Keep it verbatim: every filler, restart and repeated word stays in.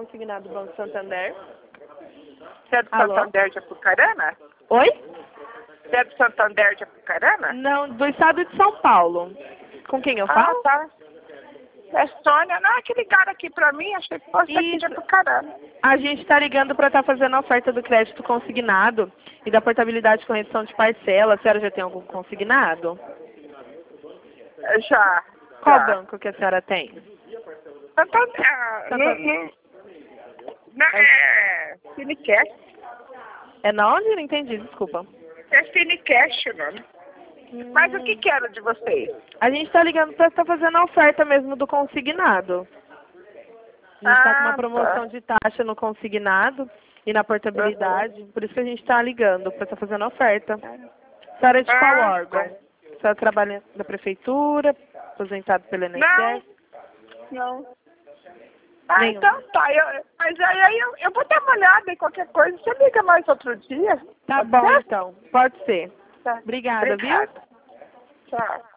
consignado do Banco Santander. Você é do Alô? Santander de Apucarana? Oi? Você é do Santander de Apucarana? Não, do estado de São Paulo. Com quem eu Ah, falo? tá. É Sônia. Não, é que ligaram aqui pra mim, achei que fosse aqui de Isso. Apucarana. A gente está ligando para estar fazendo a oferta do crédito consignado e da portabilidade com redução de parcela. A senhora já tem algum consignado? É, Já. Qual já. banco que a senhora tem? Santander. ah, Santander. Não, não, não, é Finicast. É na onde? Não entendi, desculpa. É Finicast o nome. Mas o que que era de vocês? A gente está ligando para estar fazendo a oferta mesmo do consignado. A gente está com uma Ah, promoção tá. de taxa no consignado e na portabilidade. Por isso que a gente está ligando para estar fazendo a oferta. A senhora é de qual Ah, órgão? tá. A senhora trabalha na prefeitura, aposentado pelo I N S Não, S? não. Ah, Nenhum. então tá. Eu, mas aí, aí eu, eu vou dar uma olhada em qualquer coisa. Você liga mais outro dia? Tá Pode bom, ser? então. Pode ser. Tá. Obrigada, viu? Obrigada. Tchau.